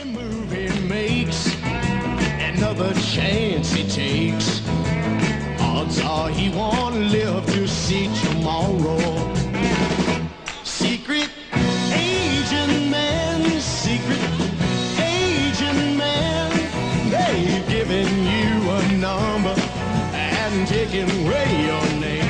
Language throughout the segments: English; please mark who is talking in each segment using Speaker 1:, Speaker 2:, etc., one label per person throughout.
Speaker 1: Every move he makes, another chance he takes. Odds are he won't live to see tomorrow. Secret agent man, secret agent man. They've given you a number and taken away your name.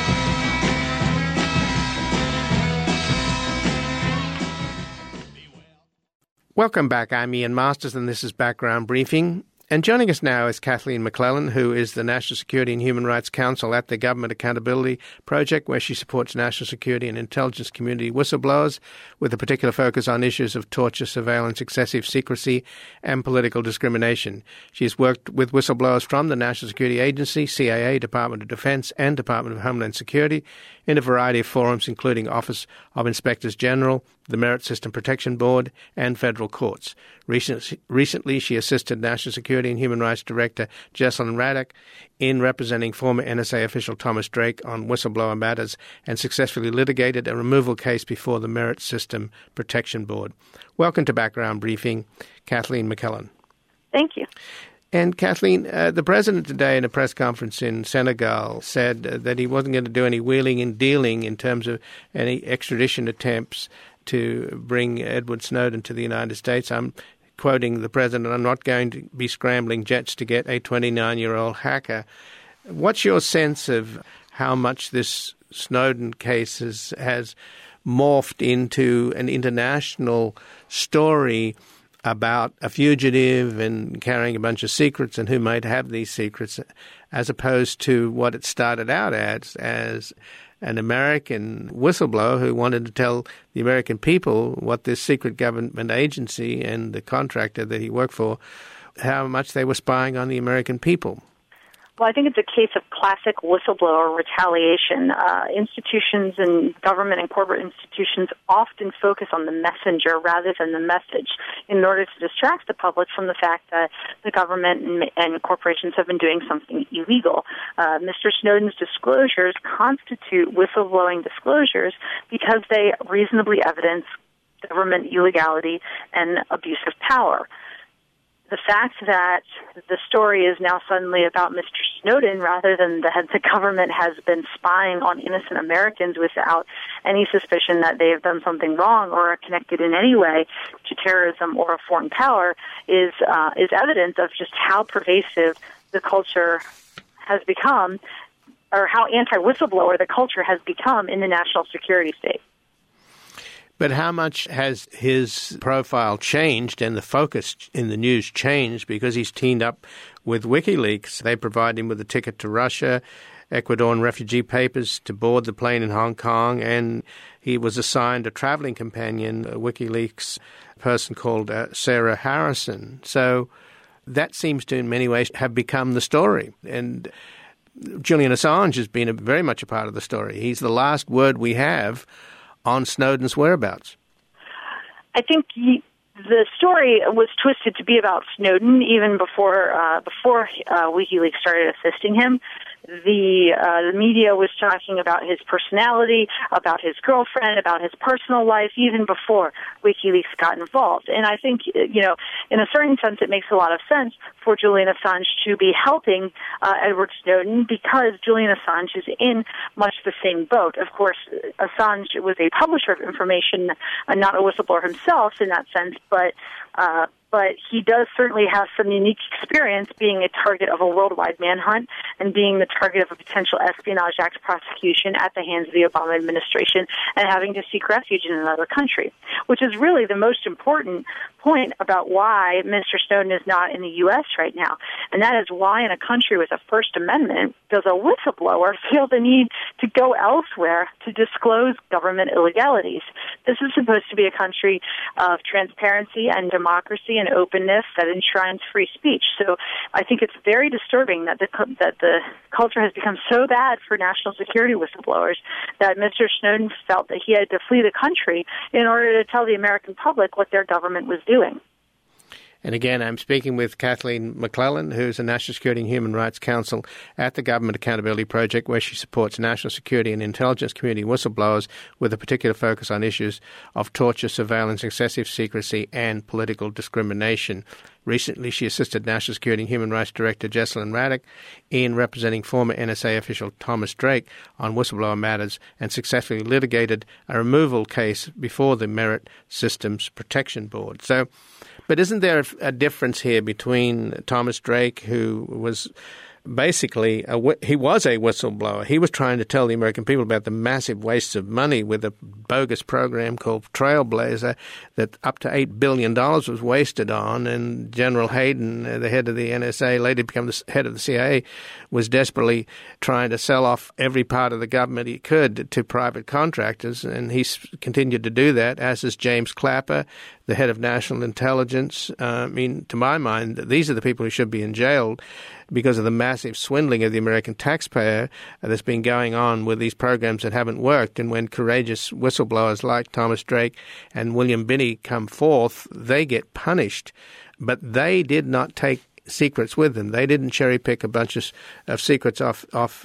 Speaker 2: Welcome back. I'm Ian Masters, and this is Background Briefing. And joining us now is Kathleen McClellan, who is the National Security and Human Rights Counsel at the Government Accountability Project, where she supports national security and intelligence community whistleblowers with a particular focus on issues of torture, surveillance, excessive secrecy, and political discrimination. She has worked with whistleblowers from the National Security Agency, CIA, Department of Defense, and Department of Homeland Security in a variety of forums, including Office of Inspectors General, the Merit System Protection Board, and federal courts. Recently, she assisted National Security and Human Rights Director Jesselyn Radack in representing former NSA official Thomas Drake on whistleblower matters and successfully litigated a removal case before the Merit System Protection Board. Welcome to Background Briefing, Kathleen McClellan.
Speaker 3: Thank you.
Speaker 2: And Kathleen, the president today in a press conference in Senegal said that he wasn't going to do any wheeling and dealing in terms of any extradition attempts to bring Edward Snowden to the United States. I'm quoting the president, "I'm not going to be scrambling jets to get a 29-year-old hacker." What's your sense of how much this Snowden case has morphed into an international story about a fugitive and carrying a bunch of secrets and who might have these secrets, as opposed to what it started out as an American whistleblower who wanted to tell the American people what this secret government agency and the contractor that he worked for, how much they were spying on the American people?
Speaker 3: Well, I think it's a case of classic whistleblower retaliation. Institutions and government and corporate institutions often focus on the messenger rather than the message in order to distract the public from the fact that the government and corporations have been doing something illegal. Mr. Snowden's disclosures constitute whistleblowing disclosures because they reasonably evidence government illegality and abuse of power. The fact that the story is now suddenly about Mr. Snowden rather than that the government has been spying on innocent Americans without any suspicion that they have done something wrong or are connected in any way to terrorism or a foreign power is evidence of just how pervasive the culture has become, or how anti-whistleblower the culture has become in the national security state.
Speaker 2: But how much has his profile changed and the focus in the news changed because he's teamed up with WikiLeaks? They provide him with a ticket to Russia, Ecuadorian refugee papers to board the plane in Hong Kong, and he was assigned a traveling companion, a WikiLeaks person called Sarah Harrison. So that seems to, in many ways, have become the story. And Julian Assange has been very much a part of the story. He's the last word we have on Snowden's whereabouts.
Speaker 3: I think the story was twisted to be about Snowden even before WikiLeaks started assisting him. The media was talking about his personality, about his girlfriend, about his personal life, even before WikiLeaks got involved. And I think, in a certain sense, it makes a lot of sense for Julian Assange to be helping Edward Snowden because Julian Assange is in much the same boat. Of course, Assange was a publisher of information, not a whistleblower himself in that sense, but he does certainly have some unique experience being a target of a worldwide manhunt and being the target of a potential Espionage Act prosecution at the hands of the Obama administration and having to seek refuge in another country, which is really the most important point about why Mr. Snowden is not in the U.S. right now. And that is why in a country with a First Amendment does a whistleblower feel the need to go elsewhere to disclose government illegalities. This is supposed to be a country of transparency and democracy and openness that enshrines free speech. So I think it's very disturbing that the culture has become so bad for national security whistleblowers that Mr. Snowden felt that he had to flee the country in order to tell the American public what their government was doing.
Speaker 2: And again, I'm speaking with Kathleen McClellan, who's a National Security and Human Rights Counsel at the Government Accountability Project, where she supports national security and intelligence community whistleblowers with a particular focus on issues of torture, surveillance, excessive secrecy, and political discrimination. Recently, she assisted National Security and Human Rights Director Jesselyn Radack in representing former NSA official Thomas Drake on whistleblower matters and successfully litigated a removal case before the Merit Systems Protection Board. But isn't there a difference here between Thomas Drake, who was basically he was a whistleblower. He was trying to tell the American people about the massive wastes of money with a bogus program called Trailblazer that up to $8 billion was wasted on, and General Hayden, the head of the NSA, later become the head of the CIA, was desperately trying to sell off every part of the government he could to private contractors, and he's continued to do that, as is James Clapper, the head of national intelligence. To my mind, these are the people who should be in jail because of the massive swindling of the American taxpayer that's been going on with these programs that haven't worked. And when courageous whistleblowers like Thomas Drake and William Binney come forth, they get punished. But they did not take secrets with them. They didn't cherry-pick a bunch of secrets off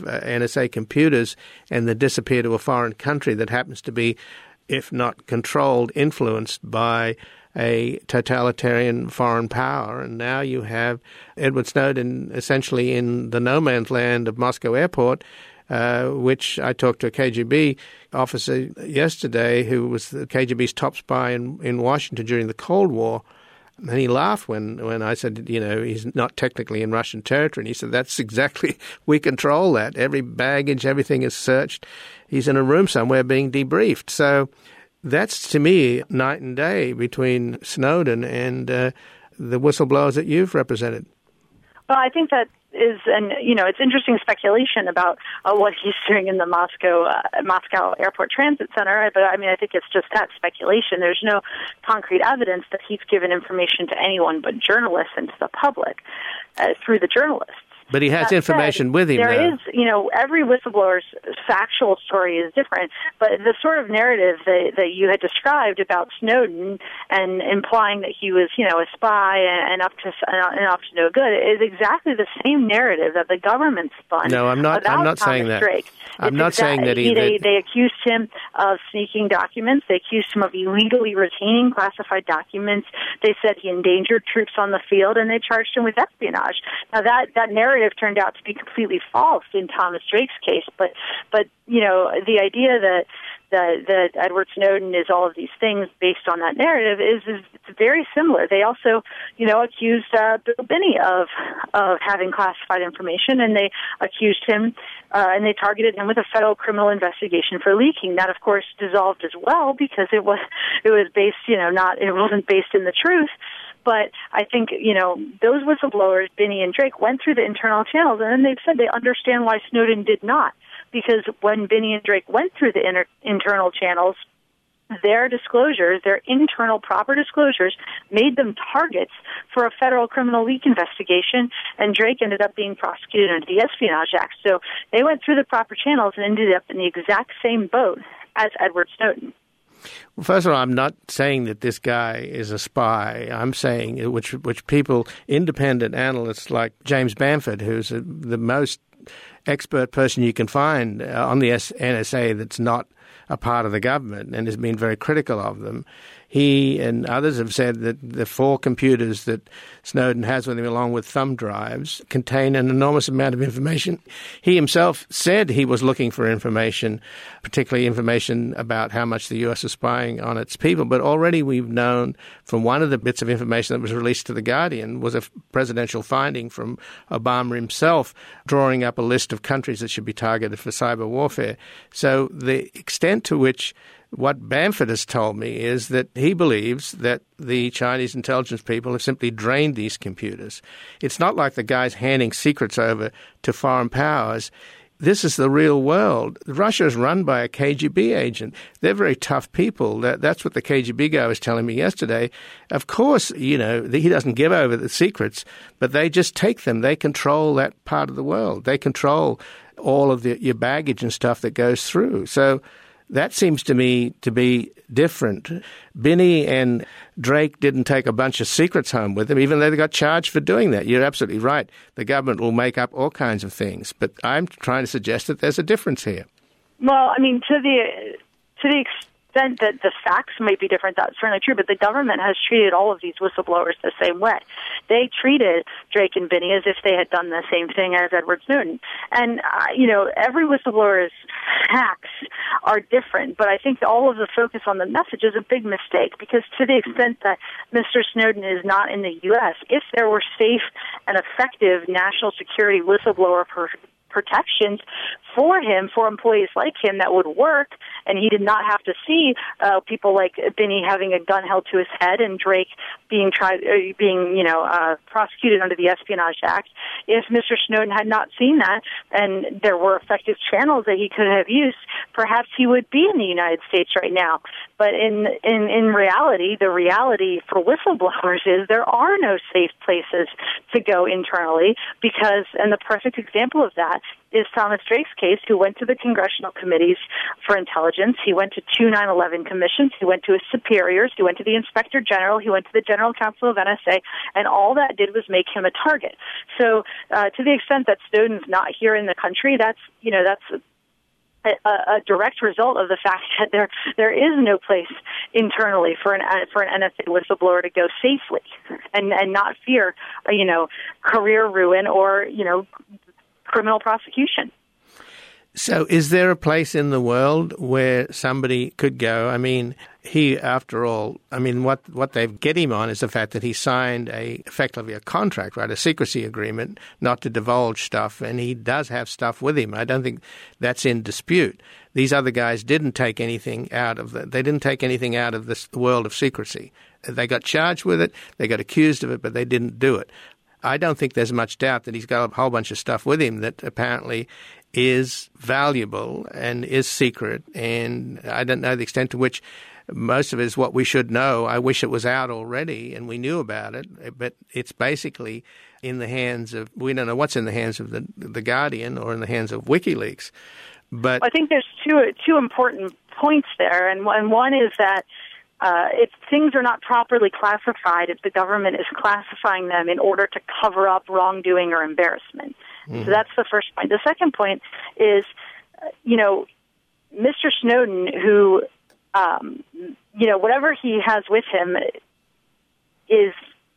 Speaker 2: NSA computers and then disappear to a foreign country that happens to be, if not controlled, influenced by a totalitarian foreign power. And now you have Edward Snowden essentially in the no man's land of Moscow airport, which I talked to a KGB officer yesterday who was the KGB's top spy in Washington during the Cold War. And he laughed when I said, he's not technically in Russian territory. And he said, that's exactly, we control that. Every baggage, everything is searched. He's in a room somewhere being debriefed. So that's, to me, night and day between Snowden and the whistleblowers that you've represented.
Speaker 3: Well, I think that is, and it's interesting speculation about what he's doing in the Moscow Airport Transit Center. But I think it's just that speculation. There's no concrete evidence that he's given information to anyone but journalists and to the public through the journalists.
Speaker 2: But he has information with him.
Speaker 3: There is, every whistleblower's factual story is different, but the sort of narrative that you had described about Snowden and implying that he was, a spy and up to no good is exactly the same narrative that the government spun.
Speaker 2: No, I'm not saying that.
Speaker 3: Drake.
Speaker 2: I'm not saying that either.
Speaker 3: They accused him of sneaking documents. They accused him of illegally retaining classified documents. They said he endangered troops on the field, and they charged him with espionage. Now, that narrative turned out to be completely false in Thomas Drake's case, but the idea that Edward Snowden is all of these things based on that narrative is very similar. They also, accused Bill Binney of having classified information, and they accused him and they targeted him with a federal criminal investigation for leaking. That, of course, dissolved as well because it was based, it wasn't based in the truth. But I think, those whistleblowers, Binney and Drake, went through the internal channels, and then they've said they understand why Snowden did not. Because when Binney and Drake went through the internal channels, their disclosures, their internal proper disclosures, made them targets for a federal criminal leak investigation, and Drake ended up being prosecuted under the Espionage Act. So they went through the proper channels and ended up in the exact same boat as Edward Snowden.
Speaker 2: Well, first of all, I'm not saying that this guy is a spy. I'm saying which people, independent analysts like James Bamford, who's the most expert person you can find on the NSA that's not a part of the government and has been very critical of them. He and others have said that the 4 computers that Snowden has with him, along with thumb drives, contain an enormous amount of information. He himself said he was looking for information, particularly information about how much the U.S. is spying on its people. But already we've known from one of the bits of information that was released to The Guardian was a presidential finding from Obama himself, drawing up a list of countries that should be targeted for cyber warfare. So the extent to which what Bamford has told me is that he believes that the Chinese intelligence people have simply drained these computers. It's not like the guy's handing secrets over to foreign powers. This is the real world. Russia is run by a KGB agent. They're very tough people. That's what the KGB guy was telling me yesterday. Of course, he doesn't give over the secrets, but they just take them. They control that part of the world. They control all of your baggage and stuff that goes through. So That seems to me to be different. Binney and Drake didn't take a bunch of secrets home with them, even though they got charged for doing that. You're absolutely right. The government will make up all kinds of things. But I'm trying to suggest that there's a difference here.
Speaker 3: Well, I mean, to the extent that the facts may be different, that's certainly true, but the government has treated all of these whistleblowers the same way. They treated Drake and Binney as if they had done the same thing as Edward Snowden. And, every whistleblower's facts are different, but I think all of the focus on the message is a big mistake, because to the extent that Mr. Snowden is not in the U.S., if there were safe and effective national security whistleblower protections for him, for employees like him, that would work, and he did not have to see people like Binney having a gun held to his head and Drake being prosecuted under the Espionage Act. If Mr. Snowden had not seen that, and there were effective channels that he could have used, perhaps he would be in the United States right now. But in reality, the reality for whistleblowers is there are no safe places to go internally, because, and the perfect example of that is Thomas Drake's case, who went to the congressional committees for intelligence. He went to 2 9/11 commissions. He went to his superiors. He went to the Inspector General. He went to the General Counsel of NSA, and all that did was make him a target. So to the extent that Snowden's not here in the country, that's a direct result of the fact that there is no place internally for an NSA whistleblower to go safely and not fear career ruin or criminal prosecution.
Speaker 2: So is there a place in the world where somebody could go? I mean, he, after all, what they get him on is the fact that he signed effectively a contract, right, a secrecy agreement not to divulge stuff, and he does have stuff with him. I don't think that's in dispute. These other guys didn't take anything out of they didn't take anything out of this world of secrecy. They got charged with it, they got accused of it, but they didn't do it. I don't think there's much doubt that he's got a whole bunch of stuff with him that apparently is valuable and is secret, and I don't know the extent to which most of it is what we should know. I wish it was out already and we knew about it, but it's basically in the hands of, we don't know what's in the hands of the Guardian or in the hands of WikiLeaks. But
Speaker 3: I think there's two important points there, and one is that if things are not properly classified, if the government is classifying them in order to cover up wrongdoing or embarrassment. Mm-hmm. So that's the first point. The second point is, Mr. Snowden, who, whatever he has with him is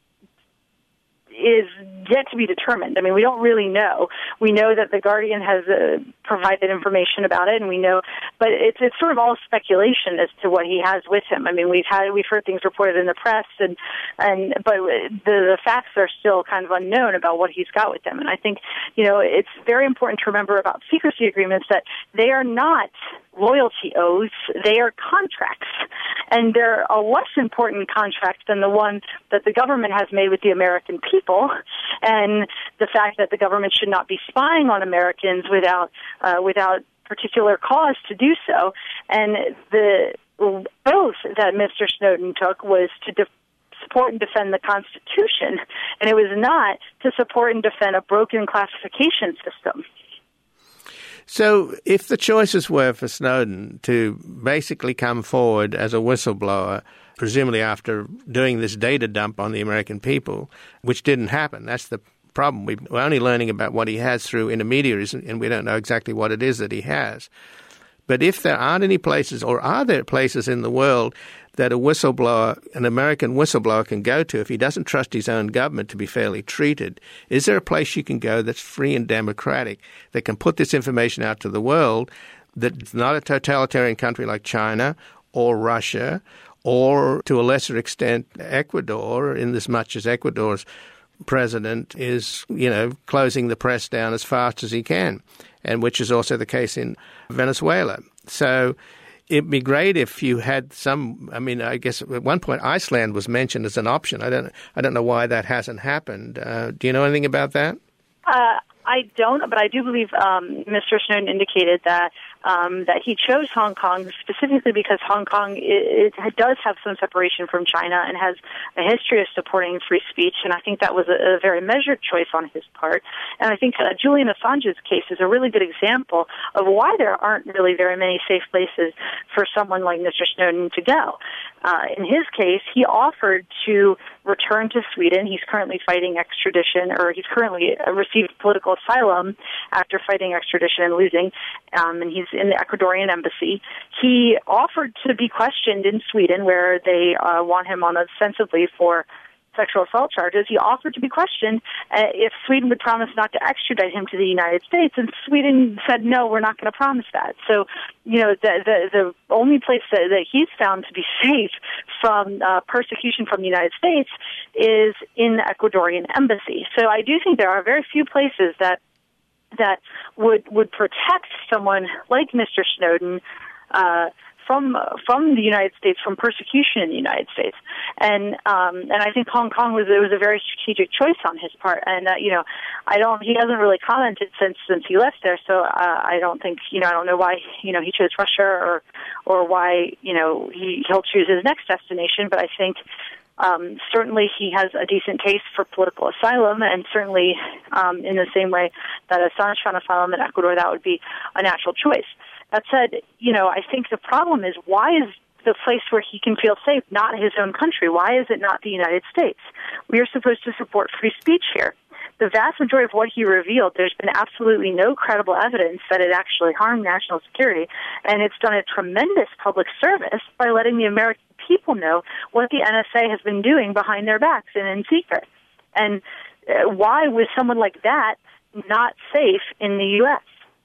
Speaker 3: yet to be determined. I mean, we don't really know. We know that the Guardian has provided information about it, and we know, but it's sort of all speculation as to what he has with him. I mean, we've heard things reported in the press, but the facts are still kind of unknown about what he's got with him. And I think, it's very important to remember about secrecy agreements that they are not loyalty oaths, they are contracts. And they're a less important contract than the one that the government has made with the American people, and the fact that the government should not be spying on Americans without particular cause to do so. And the oath that Mr. Snowden took was to support and defend the Constitution, and it was not to support and defend a broken classification system.
Speaker 2: So if the choices were for Snowden to basically come forward as a whistleblower, presumably after doing this data dump on the American people, which didn't happen, that's the problem. We're only learning about what he has through intermediaries, and we don't know exactly what it is that he has. But if there aren't any places, or are there places in the world that a whistleblower, an American whistleblower, can go to if he doesn't trust his own government to be fairly treated? Is there a place you can go that's free and democratic that can put this information out to the world, that's not a totalitarian country like China or Russia or, to a lesser extent, Ecuador, in as much as Ecuador's president is, closing the press down as fast as he can, and which is also the case in Venezuela. So it'd be great if you had some. I mean, I guess at one point Iceland was mentioned as an option. I don't know why that hasn't happened. Do you know anything about that?
Speaker 3: I don't, but I do believe Mr. Snowden indicated that that he chose Hong Kong specifically because Hong Kong it does have some separation from China and has a history of supporting free speech, and I think that was a very measured choice on his part. And I think Julian Assange's case is a really good example of why there aren't really very many safe places for someone like Mr. Snowden to go. In his case, he offered to return to Sweden. He's currently fighting extradition, or he's currently received political asylum after fighting extradition and losing, and he's in the Ecuadorian embassy. He offered to be questioned in Sweden, where they want him on ostensibly for sexual assault charges. He offered to be questioned if Sweden would promise not to extradite him to the United States, and Sweden said, no, we're not going to promise that. So, the only place that he's found to be safe from persecution from the United States is in the Ecuadorian embassy. So I do think there are very few places that would protect someone like Mr. Snowden from the United States, from persecution in the United States, and I think Hong Kong was a very strategic choice on his part, and he hasn't really commented since he left there, so I don't think I don't know why he chose Russia or why he'll choose his next destination, but I think certainly he has a decent case for political asylum, and certainly in the same way that Assange found asylum in Ecuador, that would be a natural choice. That said, I think the problem is, why is the place where he can feel safe not his own country? Why is it not the United States? We are supposed to support free speech here. The vast majority of what he revealed, there's been absolutely no credible evidence that it actually harmed national security, and it's done a tremendous public service by letting the American people know what the NSA has been doing behind their backs and in secret. And why was someone like that not safe in the U.S.?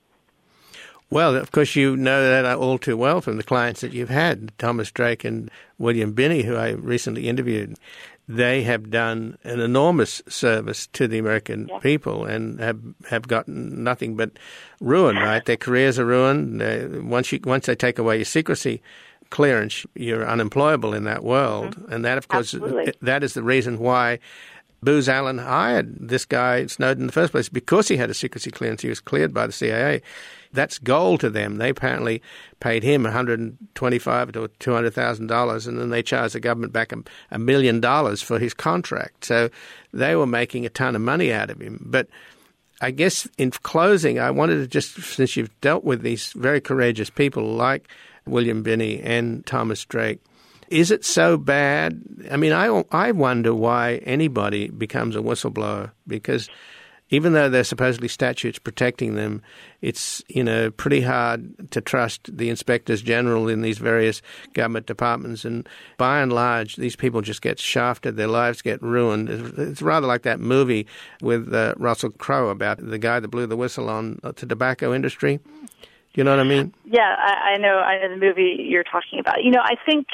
Speaker 2: Well, of course, you know that all too well from the clients that you've had, Thomas Drake and William Binney, who I recently interviewed. They have done an enormous service to the American people and have gotten nothing but ruin, right? Their careers are ruined. Once they take away your secrecy clearance, you're unemployable in that world. Mm-hmm. And that, of course, that is the reason why Booz Allen hired this guy, Snowden, in the first place, because he had a secrecy clearance. He was cleared by the CIA. That's gold to them. They apparently paid him $125,000 to $200,000, and then they charged the government back $1 million for his contract. So they were making a ton of money out of him. But I guess in closing, I wanted to just, since you've dealt with these very courageous people like William Binney and Thomas Drake, is it so bad? I mean, I wonder why anybody becomes a whistleblower, because even though there's supposedly statutes protecting them, it's, pretty hard to trust the inspectors general in these various government departments. And by and large, these people just get shafted. Their lives get ruined. It's rather like that movie with Russell Crowe about the guy that blew the whistle on the tobacco industry. Do you know what I mean?
Speaker 3: Yeah, I know the movie you're talking about. I think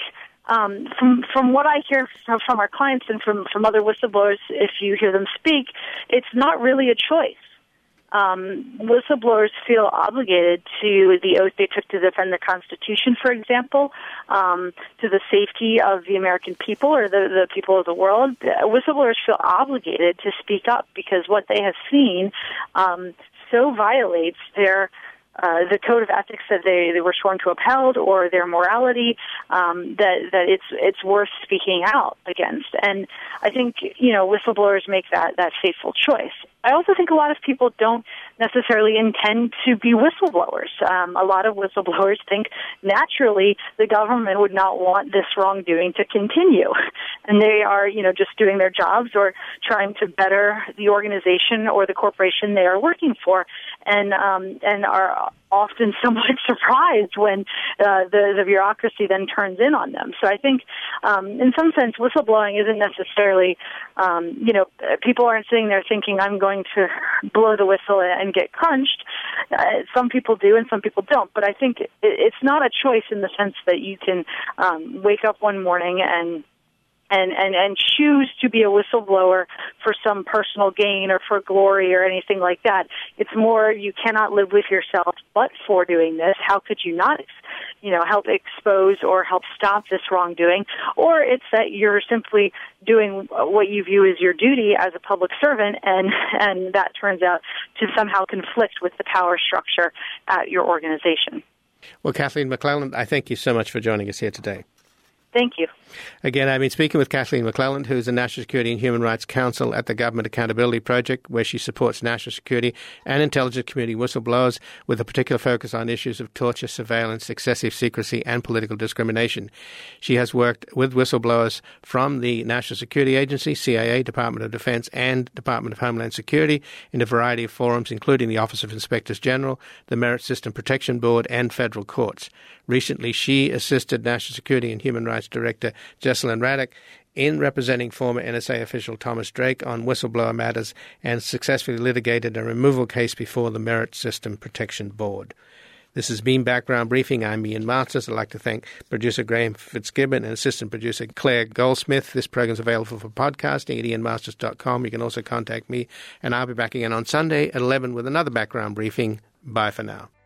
Speaker 3: from what I hear from our clients and from other whistleblowers, if you hear them speak, it's not really a choice. Whistleblowers feel obligated to the oath they took to defend the Constitution, for example, to the safety of the American people or the people of the world. Whistleblowers feel obligated to speak up because what they have seen so violates the code of ethics that they were sworn to upheld, or their morality, that it's worth speaking out against. And I think, whistleblowers make that fateful choice. I also think a lot of people don't necessarily intend to be whistleblowers. A lot of whistleblowers think naturally the government would not want this wrongdoing to continue. And they are, just doing their jobs or trying to better the organization or the corporation they are working for, and are often somewhat surprised when the bureaucracy then turns in on them. So I think, in some sense, whistleblowing isn't necessarily, people aren't sitting there thinking, I'm going to blow the whistle and get crunched. Some people do and some people don't. But I think it's not a choice in the sense that you can wake up one morning and and choose to be a whistleblower for some personal gain or for glory or anything like that. It's more you cannot live with yourself but for doing this. How could you not, help expose or help stop this wrongdoing? Or it's that you're simply doing what you view as your duty as a public servant, and that turns out to somehow conflict with the power structure at your organization.
Speaker 2: Well, Kathleen McClelland, I thank you so much for joining us here today.
Speaker 3: Thank you.
Speaker 2: Again, I've been speaking with Kathleen McClelland, who is the National Security and Human Rights Counsel at the Government Accountability Project, where she supports national security and intelligence community whistleblowers with a particular focus on issues of torture, surveillance, excessive secrecy, and political discrimination. She has worked with whistleblowers from the National Security Agency, CIA, Department of Defense, and Department of Homeland Security in a variety of forums, including the Office of Inspectors General, the Merit System Protection Board, and federal courts. Recently, she assisted National Security and Human Rights Director Jesselyn Radack in representing former NSA official Thomas Drake on whistleblower matters and successfully litigated a removal case before the Merit System Protection Board. This has been Background Briefing. I'm Ian Masters. I'd like to thank producer Graham Fitzgibbon and assistant producer Claire Goldsmith. This program is available for podcasting at ianmasters.com. You can also contact me, and I'll be back again on Sunday at 11 with another Background Briefing. Bye for now.